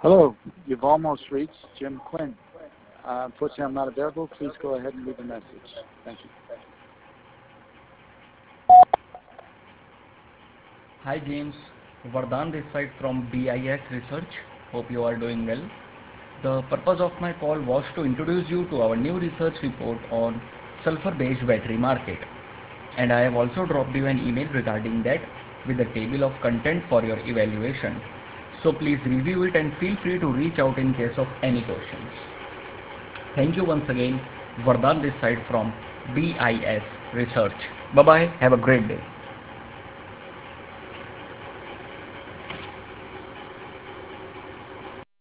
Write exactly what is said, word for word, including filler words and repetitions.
Hello, you've almost reached Jim Quinn. Uh, unfortunately, I'm not available. Please go ahead and leave a message. Thank you. Hi James, Vardhan this side from B I S Research. Hope you are doing well. The purpose of my call was to introduce you to our new research report on sulfur based battery market. And I have also dropped you an email regarding that with a table of content for your evaluation. So please review it and feel free to reach out in case of any questions. Thank you once again, Vardhan this side from B I S Research. Bye bye, have a great day.